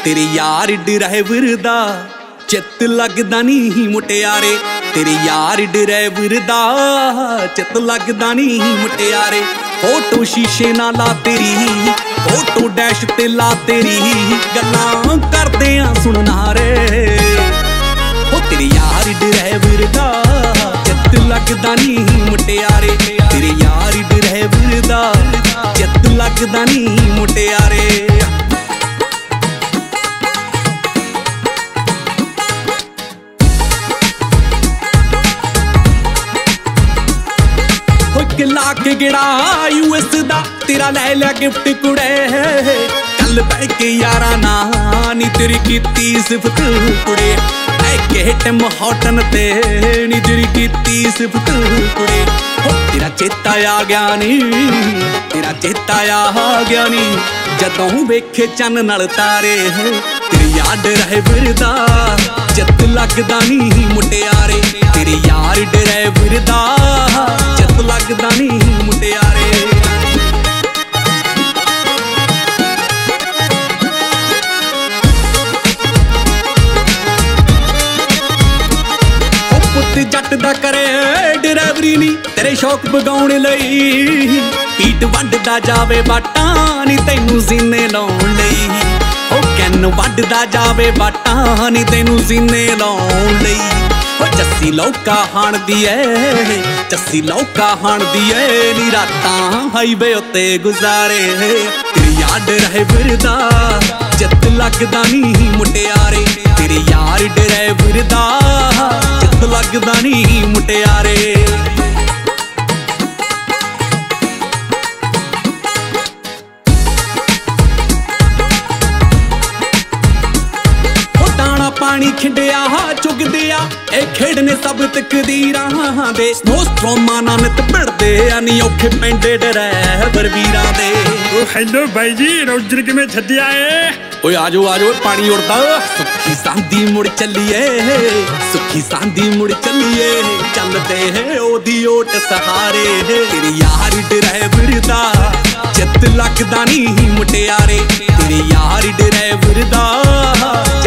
तेरे यार ड्राइवर दा चित लगदा नहीं मुटियारे, तेरे यार ड्राइवर दा चित लगदा नहीं मुटियारे। फोटो शीशे ना ला तेरी, फोटो डैश ते ला तेरी, गल्लां करदे आ सुनना रे। ओ तेरे यार ड्राइवर दा चित लगदा नहीं मुटियारे, तेरे यार ड्राइवर दा चित लगदा नहीं मुटियारे। ला के गिड़ा यूएस दा तेरा लै लिया गिफ्ट कुड़े, कल बह के यारा ना नी तेरी कीती सिफत कुड़े। के टिम हॉटन ते नी तेरी कीती सिफत कुड़े। तेरा चेता आ गया नी, तेरा चेता आ गया नी, जदों वेखे चन्न नाल तारे। तेरे यार ड्राइवर दा चित लगदा नहीं मुटियारे, तेरे यार ड्राइवर दा चित लगदा नहीं मुटियारे। जट दा करे ड्राइवरी नी तेरे शौक बगाउण लई, पीट वड्डदा जावे बाटां नी तैनू सीने लाउण लई। ओ कैन वड्डदा जावे बाटां नी तैनू सीने लाउण लई। ओ जस्सी लौका हाणदी ऐ, जस्सी लौका हाणदी ऐ नी रातां हाईवे उत्ते गुजारे। तेरे यार ड्राइवर दा चित लगदा नहीं मुटियारे, तेरे यार ड्राइवर दा चित लगदा नहीं मुटियारे। पानी खिंडिया चुगदे आ ए खेड़ने सब तकदीरां दे। स्नोस्ट्रोमा ना नित भिड़दे आ नी औखे पैंदे ड्राइवर वीरां दे। ओ हेलो भाई जी, रोजर किवें छड्डिया ए? ओए आजो आजो पानी उड़दा। सुखी सांदी मुड़ चलिए, सुखी सांदी मुड़ चलिए, चलदे है ओदी ओट सहारे। तेरे यार ड्राइवर दा चित लगदा नहीं मुटियारे, तेरे यार ड्राइवर दा